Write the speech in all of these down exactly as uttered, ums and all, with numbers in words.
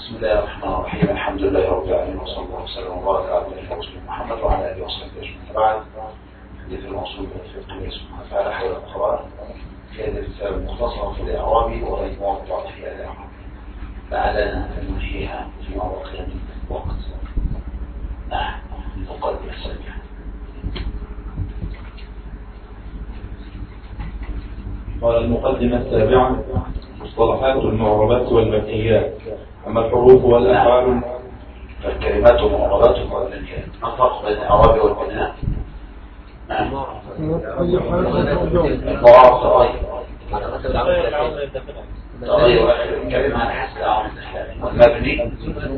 بسم الله الرحمن الرحيم. الحمد لله رب العالمين، وصلى الله وسلم وبارك على نبينا محمد وعلى اله وصحبه اجمعين. بعد حديث الموصول بالفقه الله سبحانه وتعالى حول الاقرار في هذا الكتاب المختصر في الاعرابي ومجموعه التعاطي في الاعراب، لعلنا ان ننهيها في مواقع من وقت. نعم، المقدمه السابعه. قال المقدمة السابعة: مصطلحات المعربات والمبنيات. أما الحروف والأفعال فالكلمات والمعربات والمبنيات. ما الفرق بين الإعراب والبناء؟ نعم، المعرب تغير تغير آخر الكلمة على حسب العامل الحالي، والمبني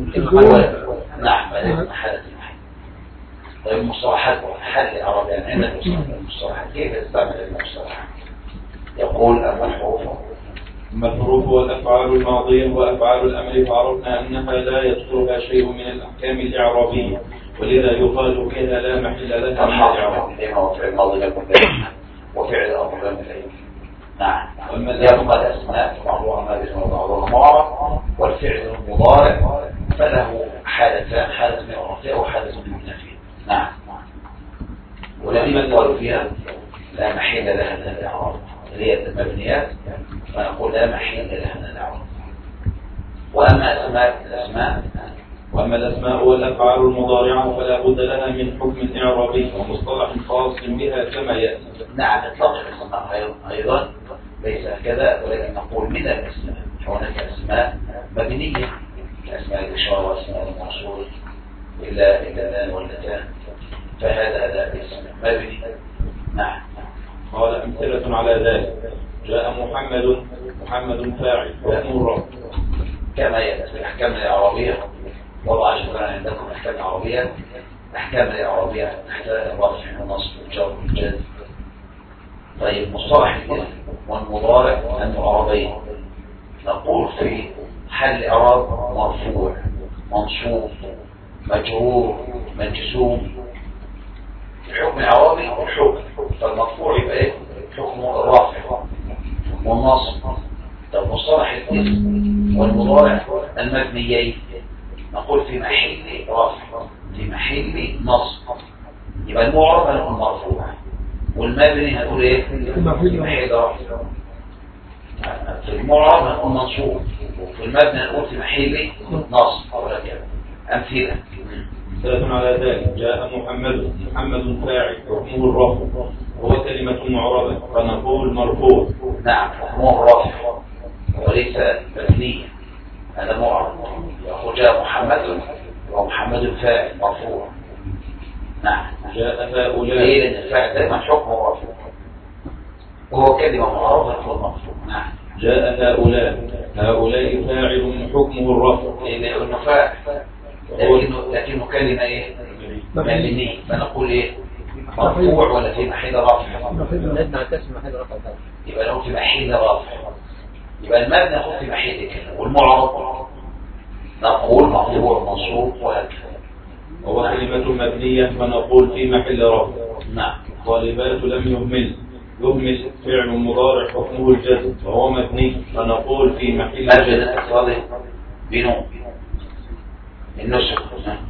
نعم بدأ محلة المحل. طيب المصطلحات حل الإعراب، يعني عند المصطلحات كيف تستعمل المصطلحات؟ يقول أما الحروف أما الحروف والأفعال الماضية وأفعال الأمر فعرفنا أنها لا يدخلها شيء من الأحكام الإعرابية، ولذا يقال كذا لا محل لها من الإعراب. وفعل الماضي لكم وفعل الأمر لكم نعم. يبقى الأسماء بعضها ما بين بعضها معرب، والفعل المضارع فله حالتان، حالة من الرفع وحالة من النفي. نعم، ولما يقال فيها لا محل لها من الإعراب هي المبنيات، فنقول لا محل لها من الإعراب. وأما أسماء الأسماء وأما الأسماء والأفعال المضارعة فلا بد لها من حكم إعرابي ومصطلح خاص بها كما يأتي. نعم، إطلاق الأسماء أيضا ليس كذا، ولكن نقول من الأسماء هناك أسماء مبنية كأسماء الإشارة وأسماء الموصول إلا إلا واللتان، فهذا هذا اسم مبني. نعم. قال أمثلة على ذلك: جاء محمد، محمد فاعل وأمر كما يأتي الأحكام الإعرابية. وضع شكرا عندكم الأحكام الإعرابية. الأحكام الإعرابية تحت الرفع والنصب والجر والجزم. طيب مصطلح الاسم والمضارع المعربين، نقول في حل إعراب مرفوع، منصوب، مجرور، مجزوم. الحكم الإعرابي الحكم، فالمرفوع يبقى ايه؟ حكم الرافع والنصب. طب مصطلح الاسم والمضارع المبنيين نقول في محل رفع، في محل نصب. يبقى المعرب هنقول مرفوع، والمبني هنقول ايه؟ في محل رفع. في المعرب هنقول منصوب، وفي المبني هنقول في محل نصب وهكذا. أمثلة أمثلة على ذلك: جاء محمد، محمد فاعل حكمه الرفع وهو كلمة معربة فنقول مرفوع. نعم، حكمه الرفع وليس مبنيا، هذا معرب. يقول جاء محمد ومحمد فاعل مرفوع. نعم. جاء هؤلاء، ليه؟ لأن الفاعل دائما حكمه رفع وهو كلمة معربة فهو مرفوع. نعم. جاء هؤلاء، هؤلاء فاعل حكمه الرفع لأنه فاعل لكنه, لكنه كلمة ايه؟ مبنية، فنقول ايه؟ مرفوع ولا في محل رفع؟ لازم تسمى محل رفع. يبقى له في محل رفع، يبقى المبنى نقول في محل كده، والمعرب نقول مرفوع منصوب وهكذا. وهو كلمة مبنية فنقول في محل رفع. نعم. طالبات لم يهمل، يهمل فعل مضارع حكمه الجزم وهو مبني فنقول في محل مبنى اتصاله بنون النسخ.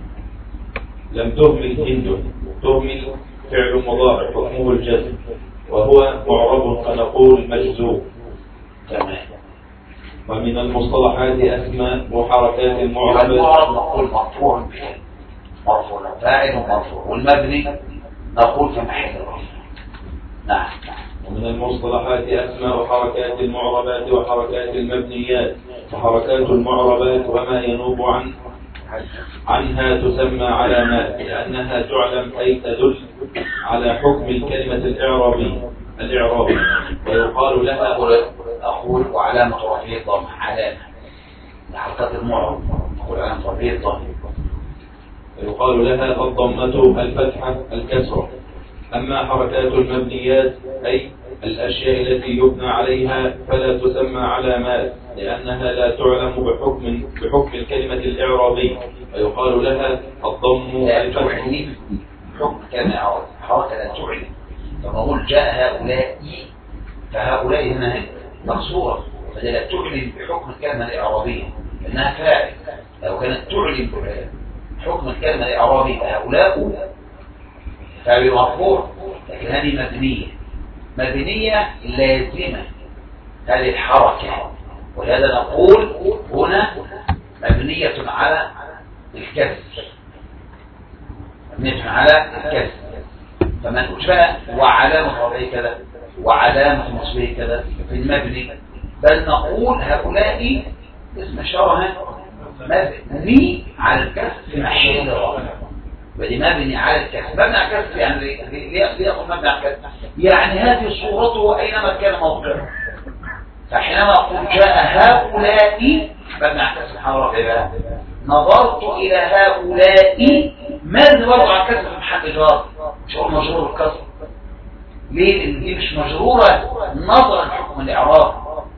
لم تهمل هند، تهمل فعل مضارع حكمه الجزم وهو معرب فنقول مجزوم. تمام. ومن المصطلحات أسماء وحركات المعربات. المعرب نقول مرفوع به، مرفوع فاعل مرفوع، والمبني نقول في محل رفع. نعم. ومن المصطلحات أسماء وحركات المعربات وحركات المبنيات. وحركات المعربات وما ينوب عن عنها تسمى علامات، لأنها تعلم أي تدل على حكم الكلمة الإعرابي الإعرابي ويقال لها أقول وعلامة رفعه الضمة، علامة لحركات المعرب نقول علامة رفعه الضمة، ويقال لها الضمة، الفتحة، الكسرة. أما حركات المبنيات أي الأشياء التي يبنى عليها فلا تسمى علامات، لأنها لا تعلم بحكم بحكم الكلمة الإعرابي ويقال لها الضم، الفتح. حكم كما يعرف حركة لا تعلم. فنقول جاء هؤلاء، فهؤلاء هنا مقصورة، فلا تعلم بحكم الكلمة الإعرابية لأنها فاعل، لو كانت تعلم حكم الكلمة الإعرابي هؤلاء فعل مرفوع، لكن هذه مبنية مبنية لازمة هذه الحركة، ولهذا نقول هنا مبنية على الكسر، مبنية على الكسر. فما نقولش بقى وعلامة رفعه كذا وعلامة نصبه كذا في المبني، بل نقول هؤلاء اسم إشارة مبني على الكسر في محل رفع، بدي مبني على الكسر. مبني على الكسر يعني ليه يقول مبني على الكسر؟ يعني هذه صورته أينما كان موقعه. فحينما أقول جاء هؤلاء مبني على الكسر محل رفع، نظرت إلى هؤلاء ماذا برضو على الكسر في محل جار، مش هو مجرور الكسر. ليه؟ لأن دي مش مجرورة نظرا لحكم الإعراب.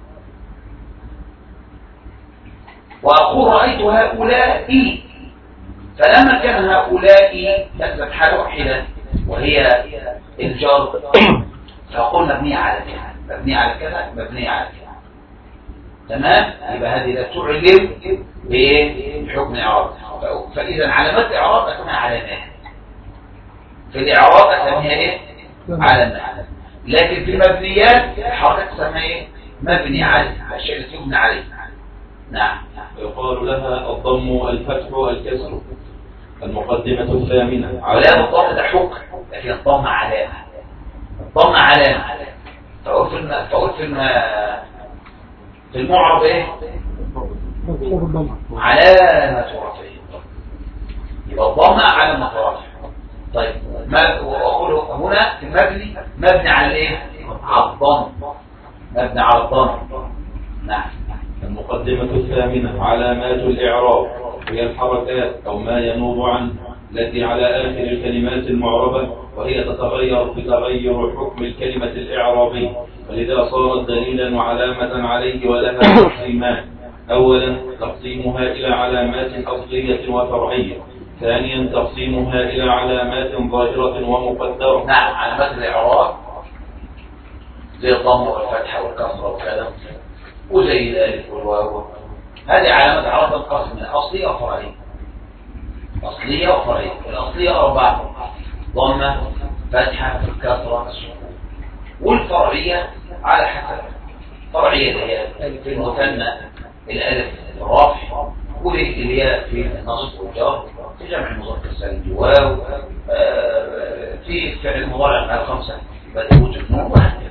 وأقول رأيت هؤلاء، فلما كان هؤلاء تكتب حالة واحدة وهي الجار، فأقول مبنية على كذا مبنية على كذا مبنية على كذا. تمام؟ يبقى هذه لا تعلم بحكم الإعراب. فإذا علامات الإعراب أسمها علامات، في الإعراب أسميها إيه؟ علامات. لكن في المبنيات حركة تسمى إيه؟ مبني عليه، الشيء التي يبنى عليه. نعم. يقال لها الضم الفتح الكسر. المقدمة الثامنة علامة الضم ده حكم، لكن الضم علامة. الضم علامة. فقول في الم... فقول في الم... في المعرب إيه؟ علامة رفعه. يبقى الضم علامة رفعه. طيب ما وأقول هنا في المبني مبني على إيه؟ على الضم، مبني على الضم. نعم. المقدمة الثامنة علامات الإعراب، هي الحركات أو ما ينوب عنه التي على آخر الكلمات المعربة، وهي تتغير بتغير حكم الكلمة الإعرابي، ولذا صارت دليلا وعلامة عليه ولها تقسيمان. أولا تقسيمها إلى علامات أصلية وفرعية. ثانيا تقسيمها إلى علامات ظاهرة ومقدرة. نعم. علامات الإعراب زي الضم والفتحة والكسرة وكذا، وزي الألف والواو، هذه علامات إعراب تنقسم من أصلية وفرعية. أصلية وفرعية. الأصلية أربعة: ضمة، فتحة، كسرة، سكون. والفرعية على حسب الفرعية اللي هي في المثنى الألف الرافع، واللي هي في النصب والجر، في جمع المذكر السالم واو، في فعل المضارع على خمسة بدء وجود نون وهكذا.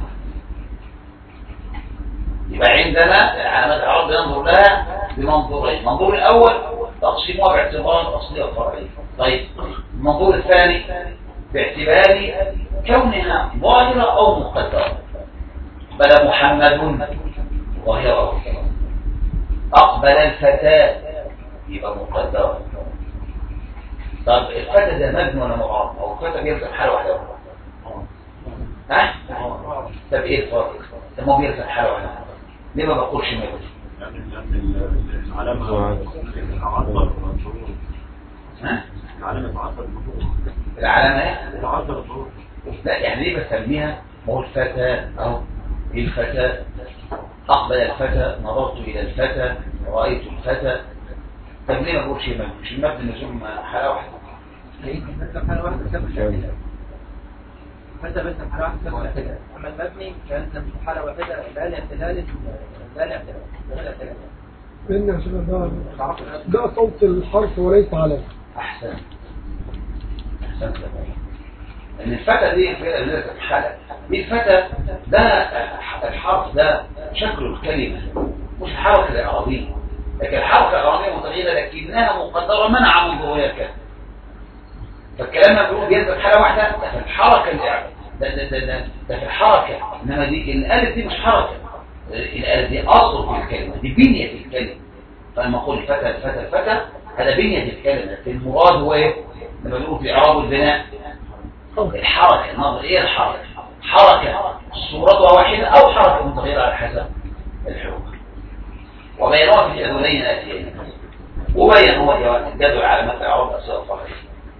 يبقى عندنا علامات الإعراب بننظر لها بمنظورين. المنظور الأول تقسيمها باعتبار الأصلية والفرعية. طيب المنظور الثاني باعتبار كونها ظاهرة أو مقدرة. بل محمد ظاهرة، أقبل الفتاة يبقى مقدرة. طب الفتى ده مبني ولا معرب؟ أو الفتى بيرسم حالة واحدة؟ ها؟ طب إيه الفرق؟ طب ما بيرسم حالة واحدة، ليه ما بقولش مبني؟ العلامة العصر ها؟ العلامة عصر العلامة ايه؟ العصر. لا يعني ليه بسميها؟ ما هو الفتى اهو، ايه الفتى؟ اقبل الفتى، نظرت الى الفتى، رايت الفتى. طب ليه ما بقولش مبني؟ مش المبني لزوم حالة واحدة؟ يمكن حالة واحدة سبب فتى بس حالة واحدة سبب واحدة، اما المبني كان حالة واحدة لا لاعتلال لا لاعتلال لا لاعتلال. لأن عشان ده ده صوت الحرف وليس علامة. أحسن أحسن. لأن الفتى دي في الحالة دي الفتى ده الحرف ده شكل الكلمة مش الحركة الإعرابية، لكن الحركة الإعرابية متغيرة لكنها مقدرة منع من ظهورها كده. فالكلام ما بيقول بينزل حالة واحدة ده في الحركة الإعرابية، ده ده ده ده, ده في الحركة. إنما دي الألف دي مش حركة، الألف دي أصل في الكلمة، دي بنية في الكلمة. فلما أقول الفتى الفتى الفتى هذا بنية الكلمة. المراد هو إيه؟ لما نقول في إعراب البناء الحركة. النظر إيه الحركة؟ حركة صورتها واحدة أو حركة متغيرة على حسب الحكم. وبينوها في الجدولين الآتيين. وبين هو جدول علامات الإعراب أصل الفرعية.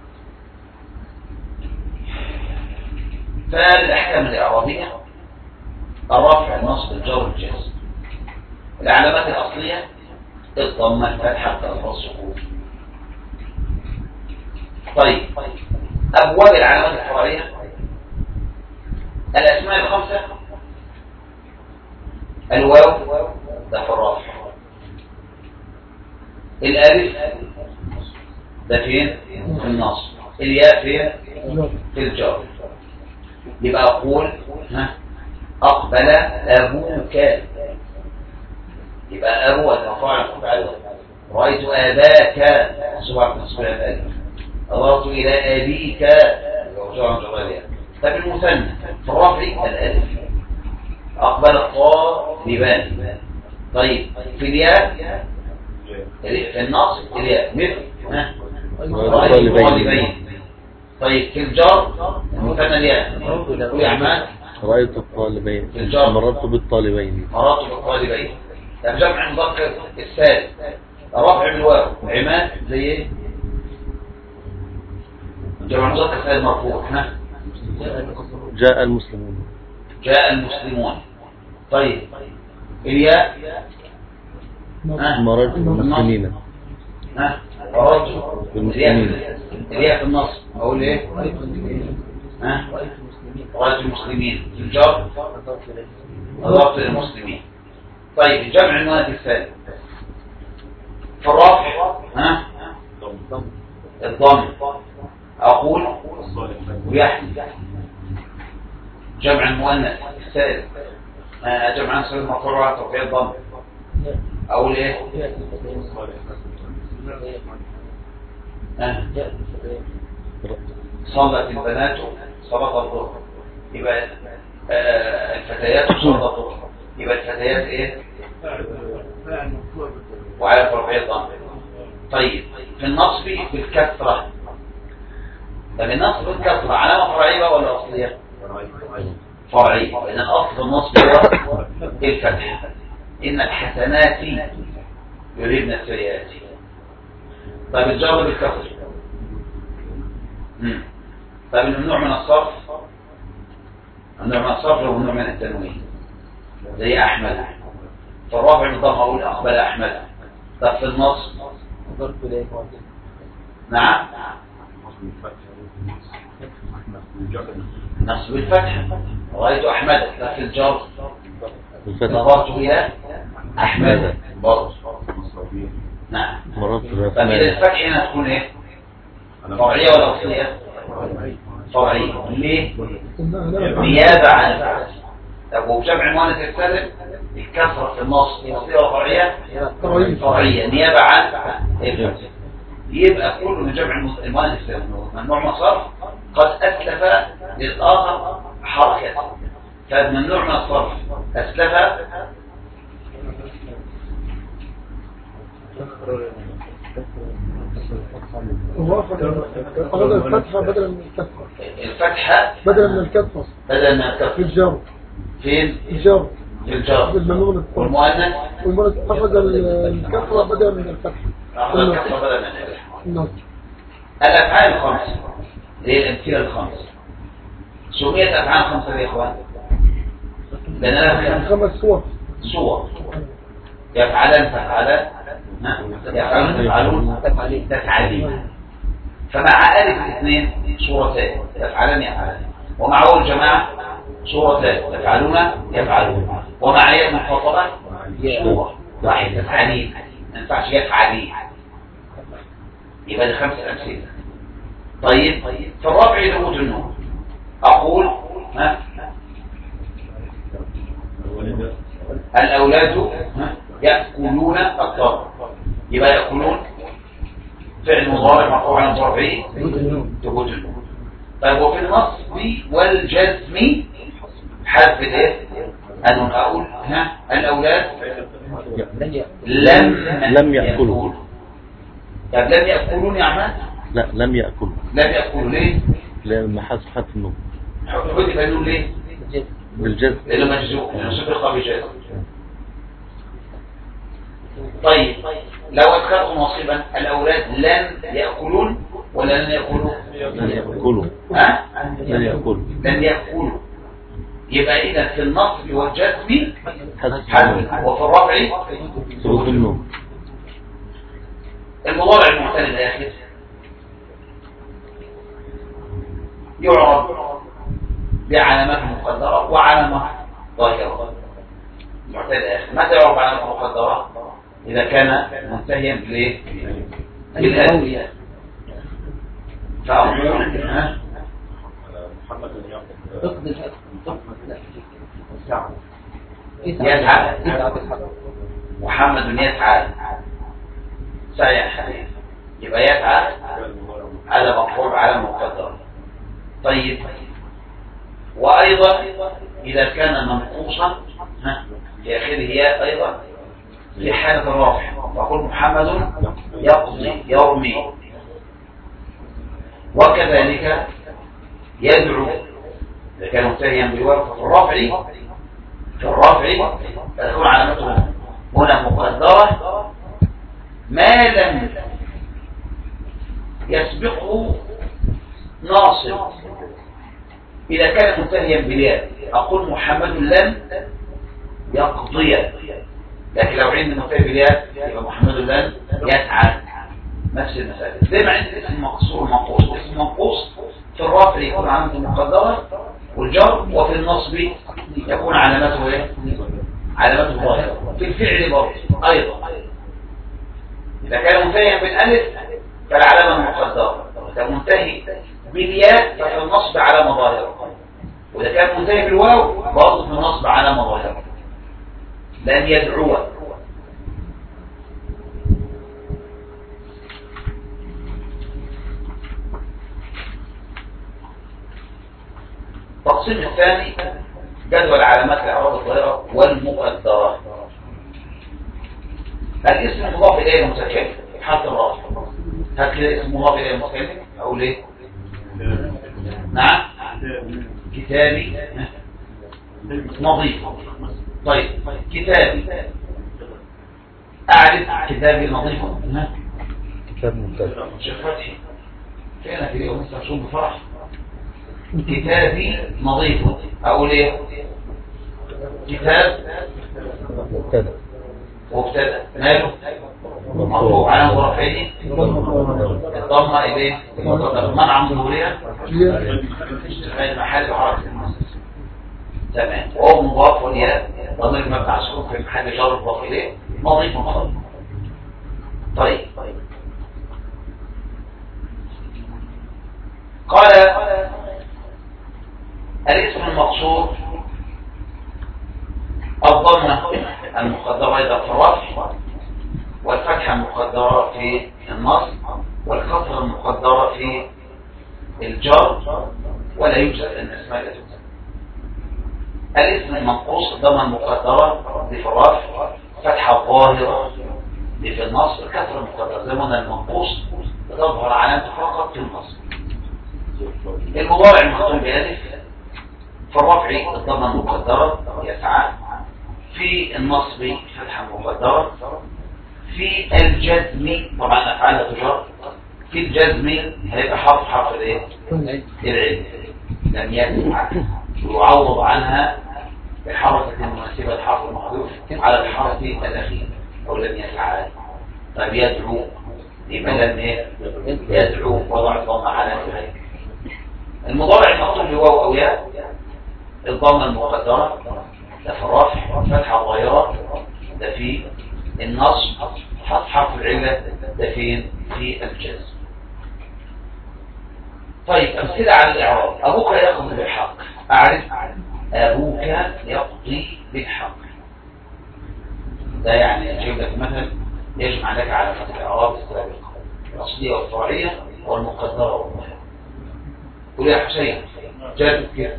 فالأحكام الإعرابية الرفع، النصب، الجر، الجزم. العلامات الأصلية الضمة الفتحة كسر السكون. طيب أبواب العلامات الفرعية الأسماء الخمسة الواو ده في الرفع، الألف ده فين؟ في النصب، الياء فين؟ في الجر. يبقى أقول ها أقبل أبوك، يبقى أبو المفاعل مفعول. رأيت أباك صباح نصب الألف. نظرت إلى أبيك رجوعا جراليا. طب المثنى في الرفع الألف. أقبل الطالبان. طيب في الياء في النصب الياء مثل ها رأيت الطالبين. طيب في الجر المثنى الياء يا عماد رأيت الطالبين، في الجر مررت بالطالبين. مررت بالطالبين. طب جمع مذكر السالم رفع بالواو عماد زي ايه؟ جمع مذكر السالم مرفوع ها جاء المسلمون. جاء المسلمون. طيب الياء ها مررت بالمسلمين. ها مررت بالمسلمين. الياء في النص اقول ايه؟ ها رأيت المسلمين. في الجر نظرت للمسلمين. طيب جمع المؤنث السالم في الرفع ها الضم اقول ويحمل. جمع المؤنث السالم جمع السالم مرفوع على ترفيع الضم اقول ايه؟ ها صلت البنات صلاة الظهر. يبقى آه الفتيات صلاة الظهر. يبقى الفتيات ايه؟ وعلى ترفيع الضم. طيب في النصب بالكسرة. طب النصب بالكسرة علامة فرعية ولا أصلية؟ فرعية. لأن الأصل النصب هو الفتح. إن الحسنات يذهبن السيئات. طيب الجر بالكسر. امم طيب الممنوع من الصرف الممنوع من الصرف والممنوع من التنوين زي أحمد. في الرافع بالضم أقول أقبل أحمد. طب في النصب نعم نصب الفتح رأيت أحمد. طب في الجر نظرت إلى أحمد برضه. نعم. مررت طب إذا الفتح هنا تكون إيه؟ فرعية ولا أصلية؟ فرعية. ليه؟ نيابة عن الفتح. طب وبجمع المؤنث السالم الكسرة في النص أصلية ولا فرعية؟ فرعية نيابة عن الفتح. يبقى كل من جمع المؤنث السالم ممنوع من الصرف قد أسلف للآخر حركة. فممنوع من الصرف أسلف أخذ الفتحة بدلا من الكسرة. الفتحة بدلا من الكسرة. بدلا من الكسرة. في الجر. فين؟ الجر. في الجر. بالممنوع والمؤنث والمؤنث أخذ الكسرة بدلا من الفتحة. أخذ الكسرة بدلا من الفتحة. النص. الأفعال الخمسة هي الأمثلة الخمسة. سميت أفعال خمسة يا إخوان لأن لها خمس صور. صور. يفعلان تفعلان يفعلون تفعلون تفعلين. فمع ألف الاثنين صورتان تفعلان يفعلان. ومع أول جماعة صورتان تفعلون يفعلون. ومع يد مخاطبة صورة واحد تفعلين. ما ينفعش يفعلين. يبقى دي خمسة أمثلة. طيب في الرابع لوجود النون أقول ها الأولاد يأكلون الطعام. يبقى يأكلون فعل مضارع مرفوع عن ظرفه ثبوت النون. طيب وفي النصب والجزم حذف الايه؟ أن أقول ها الأولاد لم لم يأكلوا. طب لم يأكلون يا عماد؟ لا لم يأكلوا. لم يأكلوا ليه؟ لأن حذف حذف النون. حذف النون ليه؟ بالجزم. لأنه مجزوم لأنه سبق بجزم. طيب لو أذكرت نصيبا الأولاد لن يأكلون ولا لن يأكلوا؟ لن يأكلوا. ها؟ لن يأكلوا. لن يأكلوا. يبقى إذا في النصب والجزم حذف حذف وفي الرفع ثبوت النون. المضارع المعتل الآخر يعرف بعلامات مقدرة وعلامة ظاهرة. المعتل الآخر متى يعرف بعلامات مقدرة؟ إذا كان منتهيا بالايه؟ بالألف. فأقول محمد بن يعقوب تقضي الحق يسعى محمد يسعى سعي حديث، يبقى يسعى على مفعول على مقدر. طيب وأيضا إذا كان منقوصا في آخره ياء أيضا في حالة الرفع، فقل محمد يقضي يرمي. وكذلك يدعو إذا كان منتهيا بالواو في الرفع في الرفع تكون علامته هنا مقدرة ما لم يسبقه ناصب. إذا كان منتهيا بالياء أقول محمد لن يقضي، لكن لو عندي منتهي بالياء يبقى محمد لن يسعى. نفس المسألة زي ما عندي اسم مقصور منقوص. اسم منقوص في الرفع يكون علامته مقدرة والجر، وفي النصب يكون علامته ايه؟ علامته ظاهرة. في الفعل برضه أيضا إذا كان منتهيا بالألف فالعلامة مقدرة، إذا منتهي بالياء ففي النصب علامة ظاهرة، وإذا كان منتهي بالواو برضه في النصب علامة ظاهرة. لن يدعو. التقسيم الثاني جدول علامات الإعراب الظاهرة والمقدرة. الاسم المضاف إليه المتكلم حرف الرفع. هات لي اسم مضاف إليه المتكلم أقول إيه؟ نعم كتابي نظيف. طيب كتابي أعرف كتابي نظيف. كتاب مبتدأ. شيخ فتحي فينا في اليوم مستشون بفرح. كتابي نظيف أقول إيه؟ كتاب مبتدأ. مبتدأ ماله؟ مرفوع على رفعه الضمة إليه منع من ظهورها في محل حركة المصدر. تمام. وهو مضاف والياء ضمير مبني على السكون في محل جر مضاف إليه نظيف مضاف. طيب قال الاسم المقصور الضمة المقدرة إذا في الرفع، والفتحة المقدرة في النصب، والكسرة المقدرة في الجر، ولا يوجد أن اسماء لا توجد. الاسم المنقوص الضمة المقدرة دي في الرفع، فتحة ظاهرة دي في النصب، الكسرة المقدرة زي ما قلنا المنقوص بتظهر علامته فقط في النصب. المضارع المختوم بألف في الرفع الضمة المقدرة يسعى، في النصب فتحة مقدرة، في الجزم طبعا أفعالها تجر، في الجزم هيبقى حرف حرف الايه؟ العلم لم يسعى يعوض عنها بحركة مناسبة الحرف المحذوف على الحرف الأخير أو لم يسعى. طيب يدعو يبقى لم يدعو وضع الضمة على الغير. المضارع المقصود بواو أو ياء الضمة المقدرة ده في الرفع، فتحة ظاهرة ده في النصب، حط حرف العلة ده فين؟ في الجزم. طيب أمثلة على الإعراب. أبوك يقضي بالحق. أعرف أبوك يقضي بالحق، ده يعني أجيب لك مثل يجمع لك على فتح الإعراب السابقة الأصلية والفرعية والمقدرة والظاهرة. قول يا حسين جاءت كده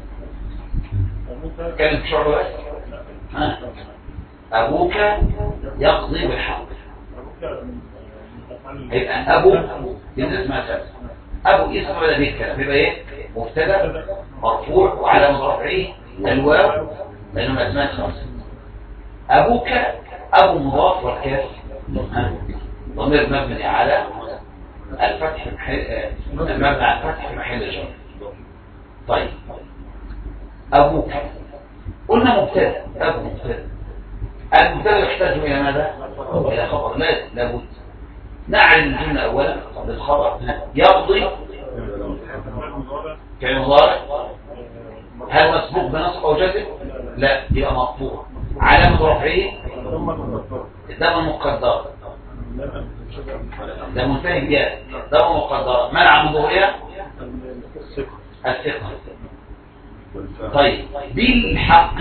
كلمة شعر بس. ها أبوك يقضي بالحق يبقى أبو ينزل اسمها ثابت. أبو اسم بدأ به الكلام يبقى إيه؟ مبتدأ مرفوع وعلامة رفعه الواو لأنهم أسماء خمسة. أبوك أبو مضاف والكاف ضمير مبني على الفتح مبني على الفتح في محل الجر. طيب أبوك قلنا مبتدأ. أبو مبتدأ. المبتدأ يحتاج إلى ماذا؟ إلى خبر لازم لابد. نعلم الجملة أولا قبل الخبر. يقضي فعل مضارع، هل مسبوق بنصب أو جزم؟ لا، يبقى مرفوع. علامة رفعه الضمة المقدرة، ده منتهي بها ضمة مقدرة. منع من ظهورها الثقة. طيب بالحق،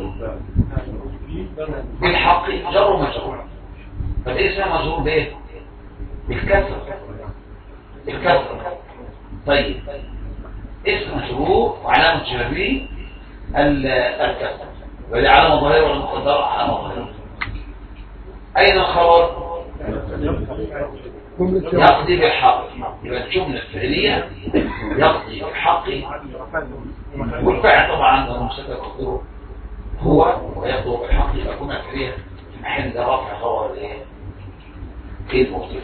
بالحق جر ومجرور، فده اسمها مجرور بايه؟ بالكسر، بالكسر. طيب اسم مجرور وعلامة جره الكسر، ودي علامة ظاهرة ولا مقدرة؟ علامة ظاهرة. أين الخبر؟ يقضي بالحق، يبقى الجملة الفعلية يقضي بالحق، والفعل طبعا عنده مسكة تقدره هو ويقضي بالحق، يبقى كنا فعلية في محل ده رفع خبر الايه؟ ايه المختلف؟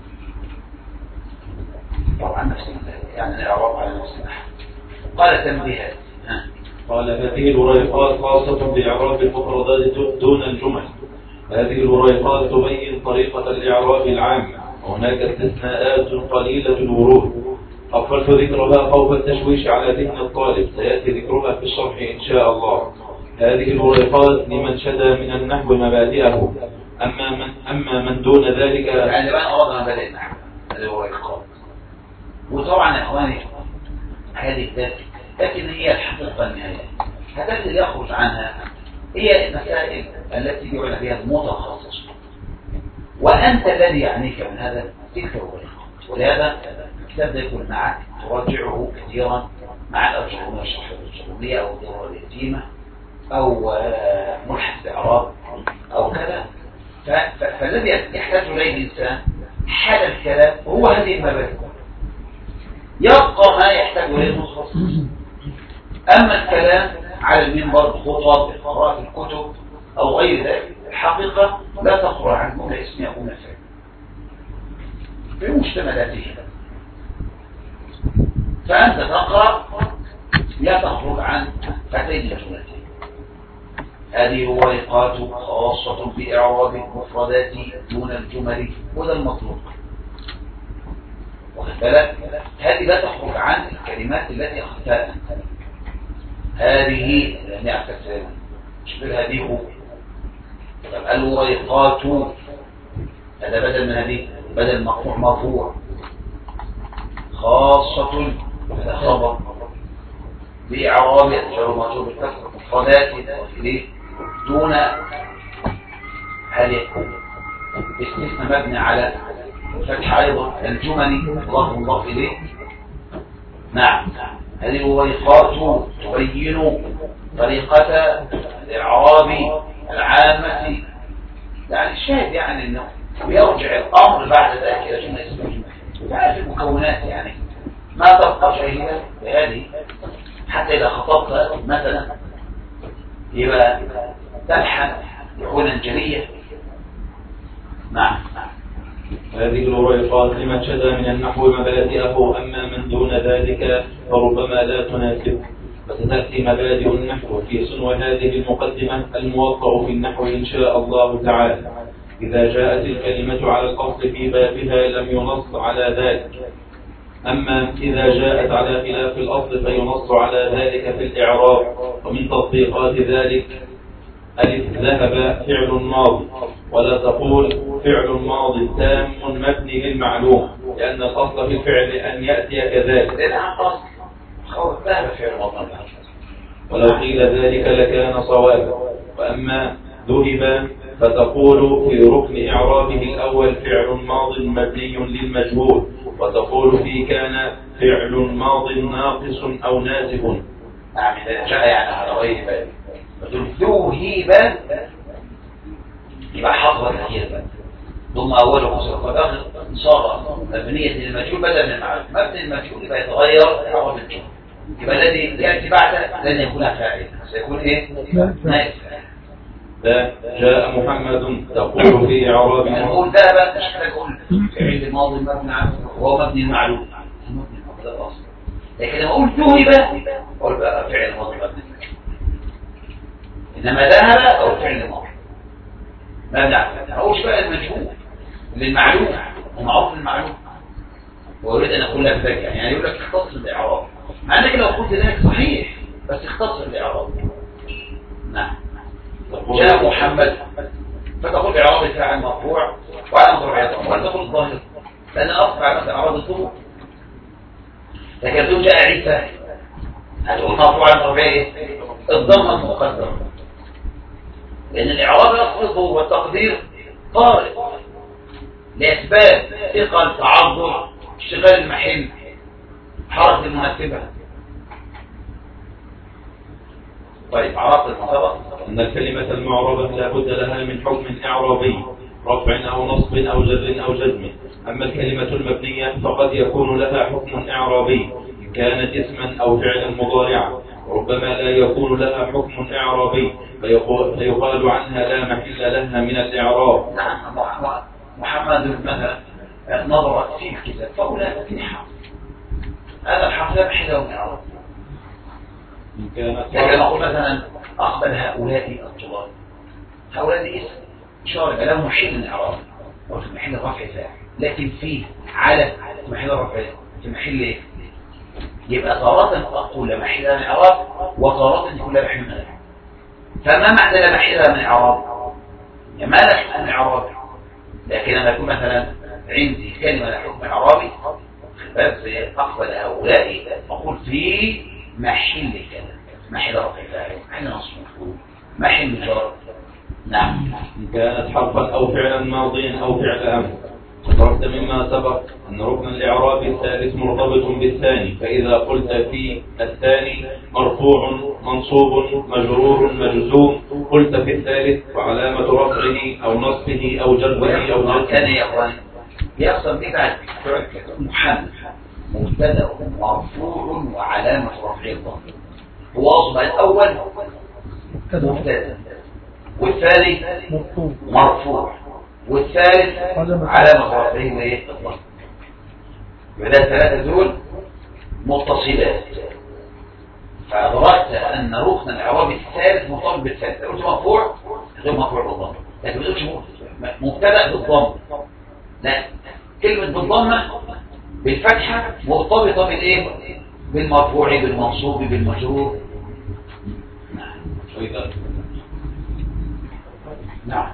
طبعا نفس يعني الإعراب على نفس النحو. قال تنبيهات. قال هذه الوريقات خاصة بإعراب المفردات دون الجمل. هذه الوريقات تبين طريقة الإعراب العامة، وهناك استثناءات قليلة الورود. أفضلت ذكرها خوف التشويش على ذهن الطالب، سيأتي ذكرها في الشرح إن شاء الله. هذه الوريقات لمن شدى من النحو مبادئه، أما من أما من دون ذلك يعني بقى أراد مبادئ النحو الوريقات. وطبعا يا إخواني هذه الذات، لكن هي الحقيقة النهائية هتجد يخرج عنها هي المسائل التي يعنى بها المتخصص، وأنت الذي يعنيك من هذا تلك الورقات. ولهذا الكتاب ده يكون معك تراجعه كثيرا مع الأرجحونة الشرح الجمهورية أو الدورة اليتيمة أو ملحق الإعراب أو كذا. فالذي يحتاج إليه الإنسان حال الكلام هو هذه المبادئ، يبقى ما يحتاج إليه المتخصص. أما الكلام على المنبر، خطب، قراءة الكتب أو غير ذلك، الحقيقة لا تخرج عن جملة اسمية أو جملة فعلية في مشتملاته، فأنت تقرأ لا تخرج عن هاتين الجملتين. هذه الورقات خاصة بإعراب المفردات دون الجمل، وده المطلوب. واخد بالك؟ هذه لا تخرج عن الكلمات التي أخذتها هذه نعكس شبه هذه هو. طب الورقات هذا بدل من هذه، بدل مرفوع مرفوع، خاصة هذا خبر بإعراب جر مجرور بالكسر مفردات دون هل يكون استثناء مبني على فتح أيضا الجمل الله الله إليه. نعم، هذه الورقات تبين طريقة الإعراب العامة. يعني الشاهد يعني أنه ويرجع الأمر بعد ذلك إلى جملة اسمية. تعرف المكونات يعني ما تبقى شيئا بهذه، حتى إذا خطبت مثلا يبقى تلحن يكون جليا. نعم. هذه الورقات لمن شدى من النحو مبادئه، أما من دون ذلك فربما لا تناسب. وستأتي مبادئ النحو في سنو هذه المقدمة الموضع في النحو إن شاء الله تعالى. إذا جاءت الكلمة على الأصل في بابها لم ينص على ذلك، أما إذا جاءت على خلاف الأصل فينص على ذلك في الإعراب. ومن تطبيقات ذلك ألف ذهب فعل ماضي، ولا تقول فعل ماضي تام مبني للمعلوم، لأن الأصل في الفعل أن يأتي كذلك. ولو قيل ذلك لكان صوابا. وأما ذهب فتقول في ركن إعرابه الأول فعل ماض مبني للمجهول، وتقول في كان فعل ماض ناقص أو ناسب. نعم، إذا جاء يعني على غير بالي فتقول ذهب يبقى حصل كثيرا ثم أوله قصر والآخر صار مبنية للمجهول بدل من المعلوم. مبني المجهول يبقى يتغير إعراب الجملة، يبقى الذي يأتي بعده لن يكون فاعلا، سيكون إيه؟ نائب. جاء محمد تقول في إعراب نقول ذهب مش محتاج أقول فعل الماضي مبني وهو مبني المعلوم، مبني الماضي ده الأصل. لكن لما أقول ذهب أقول بقى فعل الماضي مبني، إنما ذهب أو فعل الماضي مبني على ما أقولش بقى المجهول للمعلوم ومعروف المعلوم ويريد ان اقول لك ذكي، يعني يقول لك اختصر الاعراب، مع انك لو قلت ذلك صحيح بس اختصر الاعراب. نعم. جاء محمد فتقول اعراب الفاعل مرفوع وعلامة رفعه ولا تقول الظاهر، لان اصل علامة اعراب الظهور. لكن تقول جاء عيسى هتقول مرفوع علامة رفعه ايه؟ الضمه المقدره، لان الاعراب اصل الظهور والتقدير طارئ لاسباب ثقل تعذر اشتغال المحل حركة المناسبة. طيب عرفت المطابق أن الكلمة المعربة لا بد لها من حكم إعرابي رفع أو نصب أو جر أو جزم. أما الكلمة المبنية فقد يكون لها حكم إعرابي إن كانت اسما أو فعلا مضارعا، وربما لا يكون لها حكم إعرابي فيقال عنها لا محل لها من الإعراب. نعم. محمد مثلا نظرت في الكتاب فأولئك في حرف، هذا الحرف لا محل له من إعراب. لكن نقول مثلا أقبل هؤلاء الطلاب، هؤلاء اسم إشارة له محل من إعراب وفي محل رفع فاعل، لكن فيه على محل رفع في محل إيه؟ يبقى تارة أقول لا محل من إعراب وتارة يكون لا محل من إعراب. فما معنى لا محل من إعراب؟ يعني ما لا حكم إعرابي، لكن أنا أقول مثلا عندي كلمة لا حكم إعرابي بس أقبل هؤلاء أقول في محل كذا، محل رفع فاعل، محل نصب مفعول، محل جر. نعم. إن كانت حرفا أو فعلا ماضيا أو فعل أمر. ضربت مما سبق أن ركن الإعراب الثالث مرتبط بالثاني، فإذا قلت في الثاني مرفوع منصوب مجرور مجزوم قلت في الثالث وعلامة رفعه أو نصبه أو جره أو جزمه. كان يا أخوان يقصد بذلك محمد مبتدأ مرفوع وعلامة رفعه الضمير، هو أصبح الأول مبتدأ والثاني مرفوع والثالث علامة رفعه ايه؟ الضمير. وده الثلاثة دول متصلات، فأدركت أن ركن الإعراب الثالث مرتبط بالثالث. قلت مرفوع غير مرفوع بالضمة، لكن ما تقولش مبتدأ بالضمة، لا، كلمة بالضمة بالفتحة مرتبطة بالايه؟ بالمرفوع بالمنصوب بالمجرور. نعم.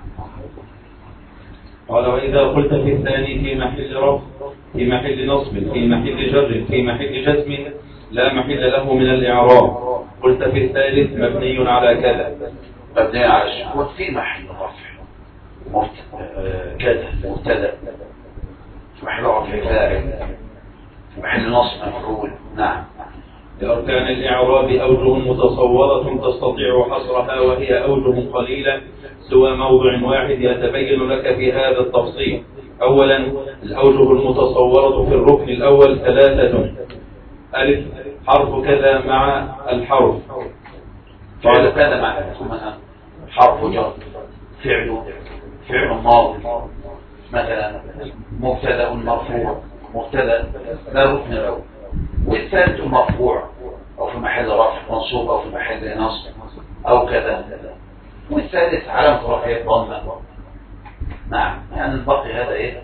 قال وإذا قلت في الثاني في محل رفع في محل نصب في محل جر في محل جزم لا محل له من الإعراب قلت في الثالث مبني على كذا، مبني على السكون في محل رفع كذا مبتدأ في محل رفع فاعل في محل نصب مفعول. نعم. لأركان الإعراب أوجه متصورة تستطيع حصرها وهي أوجه قليلة سوى موضع واحد يتبين لك في هذا التفصيل. أولا الأوجه المتصورة في الركن الأول ثلاثة: ألف حرف كذا مع الحرف، فعل كذا مع مثلا حرف جر، فعل فعل ماضي مثلا مبتدأ مرفوع، مبتدأ ده الركن الأول، والثالث مرفوع أو في محل رفع منصوب أو في محل نصب أو كذا، والثالث علامة رفعه ضمة. نعم. يعني الباقي هذا ايه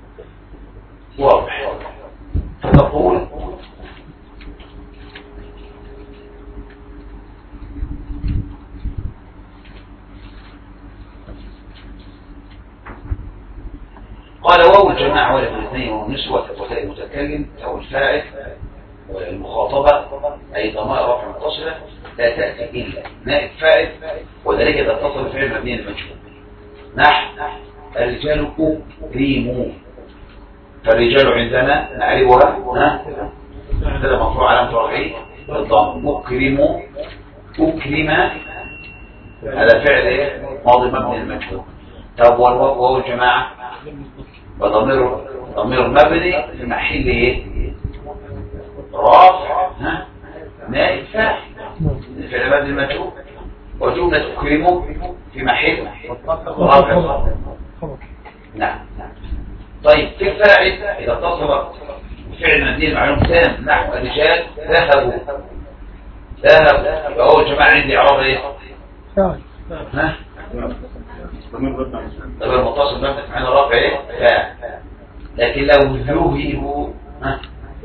واضح. فتقول قال واو الجماعة ولا الاثنين والنسوة وتاء المتكلم أو الفاعل والمخاطبة أي ضمائر رفع متصلة لا تأتي إلا نائب فاعل، وذلك إذا اتصل فعل مبني المجهول. نحن الرجال أكرموا، فالرجال عندنا نعرفها هذا مرفوع علامة رفعه بالضم. أكرموا أكرم هذا فعل ماضي مبني المجهول. طب والواو الجماعة وضمير ضمير مبني في محل ايه؟ رافع ها نائب فاعل في مبني المجهول، وجملة أكرموا في محل رافع. نعم. طيب في الفاعل إذا اتصل فعل مبني المعلوم تام نحو الرجال ذهبوا ذهبوا، يبقى هو الجماعة عندي إعراب ايه؟ ها ضمير متصل مبني في محل رافع ايه؟ فاعل. لكن لو يوهب ها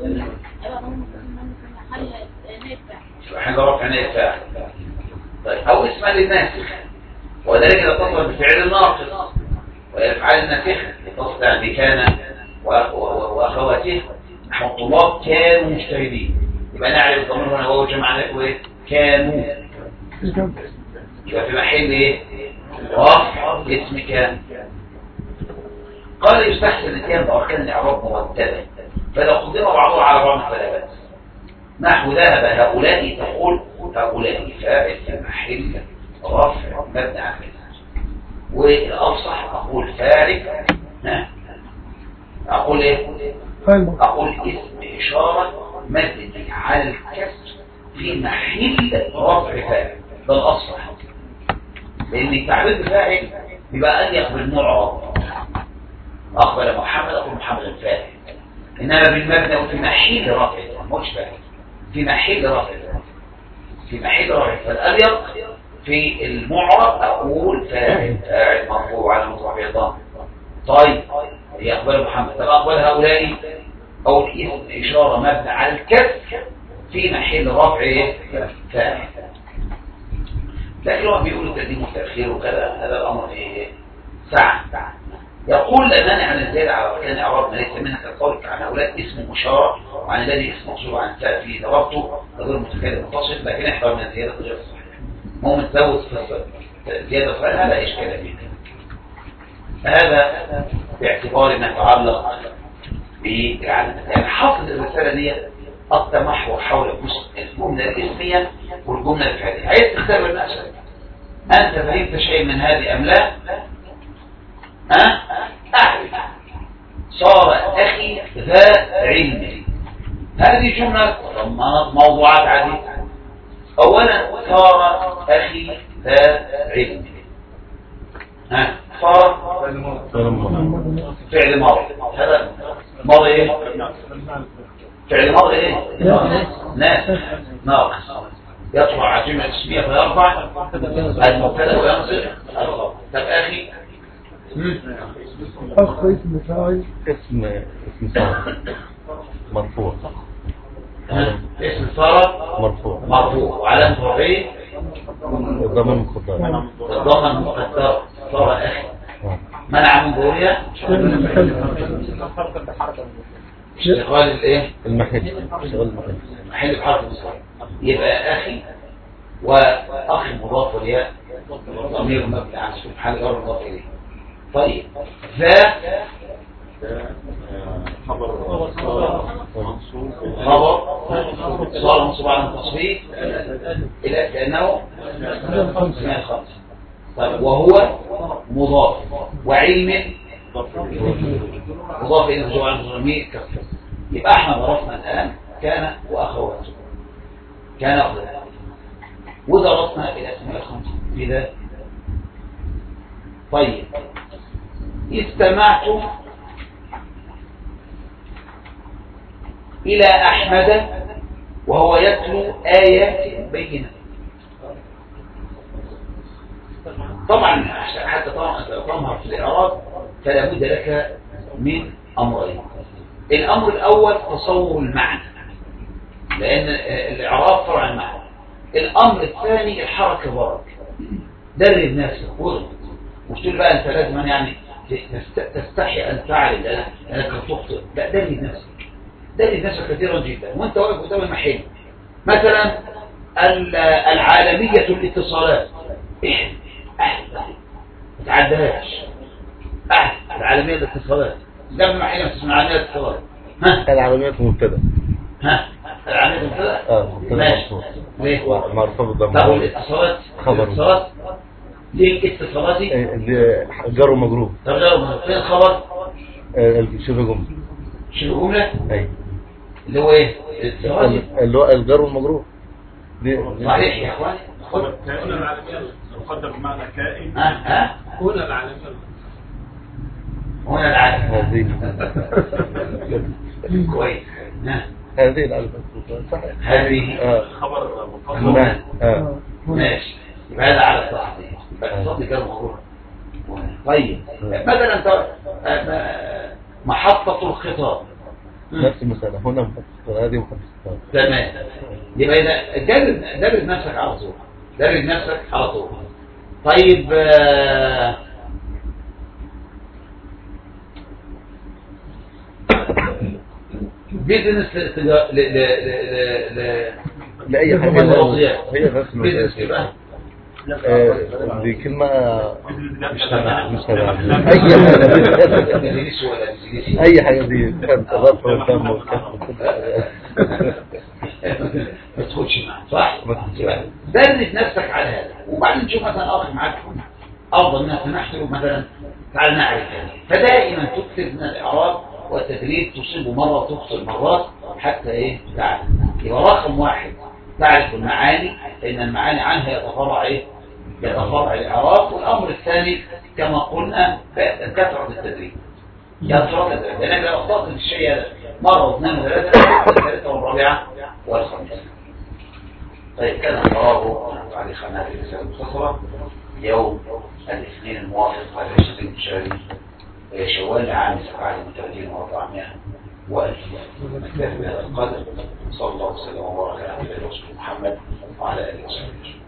احنا رفع نائب فاعل. طيب او اسم للناسخ وذلك اذا اتصل بفعل الناقص ويفعل الناسخ يتصل بكان واخواته نحو الطلاب كانوا مجتهدين، يبقى نعرف الضمير هنا وهو جمع ايه؟ كانوا، يبقى في محل ايه؟ رفع اسم كان. قال يستحسن الكلام بأركان الإعراب مرتبة فلو قدم بعضها على بعض فلا بأس. نحو ذهب هؤلاء تقول هؤلاء فاعل في محل رفع مبني على الفتح، والأفصح أقول فاعل أقول إيه؟ أقول اسم إشارة مبني على الكسر في محل رفع فاعل، ده الأفصح، لأن التعبير بفاعل بيبقى أن يقبل معرض. أقبل محمد أقول محمد الفاعل، إنما بالمبنى وفي محل رفع مش فاعل، في محل رفع في محل رفع فالأليق في المعرض أقول فاعل فاعل مرفوع على مرفوع في الضم. طيب يقبل محمد، طب أقبل هؤلاء أو اسم إشارة مبنى على الكسر في محل رفع فاعل. لكن هو بيقولوا تقديم وتأخير وكذا، هذا الأمر إيه؟ سعى. يقول لا مانع عن الزيادة على أركان إعراب ما ليس منها كالقول عن هؤلاء اسم مشار وعن الذي اسم مقصور عن ساء في ضربته غير متكلم متصل، لكن احذر من الزيادة غير صحيحة. مو متزود في زيادة صحيحة لا إشكال فيه. هذا باعتبار ما يتعلق بالعلامات. يعني حاصل الرسالة دي التمحور حول الجملة الاسمية والجملة الفعلية. عايز تختبر نفسك أنت فهمت شيء من هذه أم لا؟ ها؟ أعرف صار أخي ذا علم، هذه جملة ضمنت موضوعات عديدة. أولا صار أخي ذا علم، ها صار فعل ماضي، هذا ماضي ايه؟ فعل ماضي ايه؟ ناسخ ناقص يطلع على جملة اسمية فيرفع المبتدا وينصب الخبر. طب أخي أخ اسم فاعل اسم اسم صار مرفوع، اسم صار مرفوع مرفوع وعلامة رفعه الضمن المقدر الضمن المقدر. صار أخي منع من ظهورها اشتغال الايه؟ المحل، اشتغال المحل محل بحرف الصاد. يبقى أخي وأخ مضاف والياء ضمير مبني على السكون محل جر مضاف إليه. طيب ذا خبر منصوب خبر صار منصوب على التصريف إلى كأنه اسماء الخمسة. طيب وهو مضاف وعلم مضاف إلى مجموعة عن الضمير كفر. يبقى احنا ضربنا الآن كان وأخواته كان أفضل وضربنا إلى اسماء الخمسة في ذا. طيب استمعت إلى أحمد وهو يتلو آيات بينة. طبعا حتى طبعا تظهر في الإعراب فلا بد لك من أمرين. الأمر الأول تصور المعنى لأن الإعراب فرع المعنى. الأمر الثاني الحركة برك درب نفسك وغلط مش تقول بقى أنت لازم يعني تستحي أن تعلم لأنك تخطئ. لا درب نفسك درب نفسك كثيرا جدا وأنت واقف قدام المحل. مثلا العالمية الاتصالات احنا أهل ما تعدهاش أهل العالمية الاتصالات قبل ما حين تسمع عالمية الاتصالات ها العالمية مبتدا ها العالمية مبتدا اه ماشي ليه معروفة بالضم. طب الاتصالات خبر الاتصالات ليه اتصالاتي جر ومجرور. طب جر ومجرور فين الخبر شبه جملة شبه جملة اي اللي هو ايه الاتصالاتي اللي هو الجر والمجرور صحيح يا اخوان. خد هنا العالمية مقدر بمعنى كائن. ها ها هنا العالمية هنا العالم هذه كويس ها هذه العالمية صحيح هذه خبر مفهوم. اه ماشي يبقى هذا على التصحيح يبقى التصحيح كان مغرور. طيب مثلا محطة الخطاب. نفس المسألة هنا محطة هذه محطة الخطاب. تمام. يبقى إذا درب درب نفسك على طول، درب نفسك على طول. طيب آه بيزنس ل ل ل ل لأي حاجة هي نفس بيزنس المسألة. يبقى دي كلمة مش تمام مش تمام. أي بيزنس ولا بيزنس أي حاجة دي كانت الرفع والدم والكسر ما تدخلش معاه صح؟ درب نفسك على هذا وبعدين تشوف مثلا اخ معاك افضل منك سمحت مثلا تعال نعرف هذا. فدائما تكتب من الاعراب والتدريب تصيب مره وتخطئ مرات حتى ايه تعرف. يبقى رقم واحد تعرف المعاني لان المعاني عنها يتفرع ايه؟ يتفرع الاعراب. والامر الثاني كما قلنا كثره التدريب. كثره التدريب لانك لو اخطات في الشيء هذا مره واثنين وثلاثه الثالثه والرابعه والخامسه. طيب كان القرار على خانات الرسالة المختصرة يوم الاثنين الموافق على عشرين شهر شوال عام سبعة وثلاثين وأربعمائة وألف. نكتفي بهذا القدر. صلى الله وسلم وبارك على نبينا محمد وعلى آله وصحبه.